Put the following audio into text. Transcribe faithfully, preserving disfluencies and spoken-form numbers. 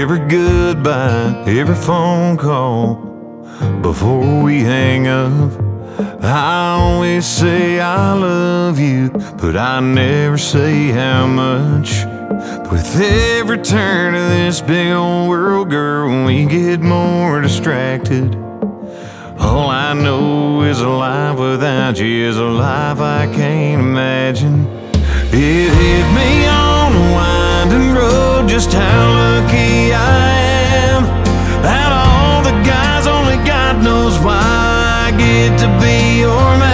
every goodbye, every phone call before we hang up. I always say I love you, but I never say how much. With every turn of this big old world, girl, we get more distracted. All I know is a life without you is a life I can't imagine. It hit me on a winding road, just how lucky I am. Out of all the guys, only God knows why I get to be your man.